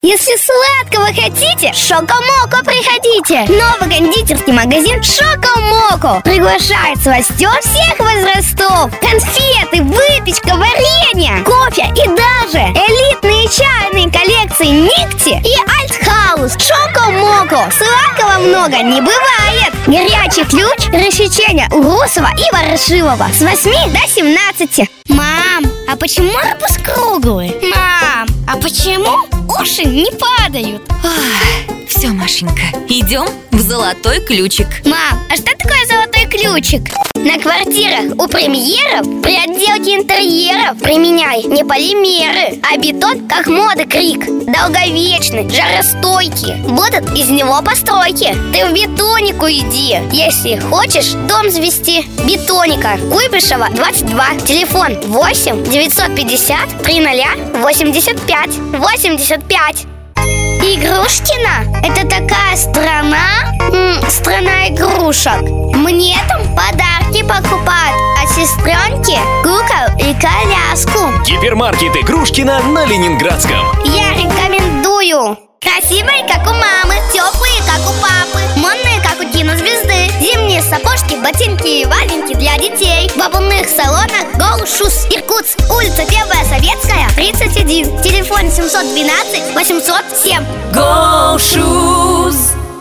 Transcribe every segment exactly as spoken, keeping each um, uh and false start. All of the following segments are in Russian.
Если сладкого хотите, Шокомоко приходите. Новый кондитерский магазин Шокомоко приглашает сластен всех возрастов. Конфеты, выпечка, варенье, кофе и даже элитные чайные коллекции Никти и Альтхаус. Шокомоко. Сладкого много не бывает. Горячий ключ, рассечение у Русова и Ворошилова с восьми до семнадцати. Мам, а почему арбуз круглый? Мам, а почему уши не падают? Ах, все, Машенька, идем в золотой ключик. Мам, а что такое золотой ключик? На квартирах у премьеров при отделке интерьеров применяй не полимеры, а бетон, как мода крик. Долговечный, жаростойкий. Будут из него постройки. Ты в Бетонику иди, если хочешь дом звести. Бетоника, Куйбышева, двадцать два. Телефон восемь девятьсот пятьдесят три ноля восемьдесят пять восемьдесят пять. Игрушкина? Это такая страна? М, страна игрушек. Мне там подарки покупают, а сестренке кукол и коляску. Гипермаркет Игрушкина на Ленинградском. Я рекомендую. Красивые, как у мамы, теплые, как у папы, модные, как у кинозвезды. Зимние сапожки, ботинки и валенки для детей. В обувных салонах Go Shoes, Иркутск, улица Первая Советская, тридцать один. Телефон семьсот двенадцать восемьсот семь. Go Shoes!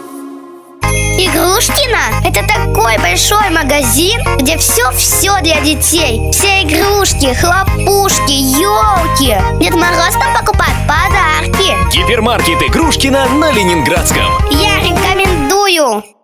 Игрушкина – это такой большой магазин, где все-все для детей. Все игрушки, хлопушки, елки. Дед Мороз там покупает подарки. Гипермаркет Игрушкина на Ленинградском. Я рекомендую.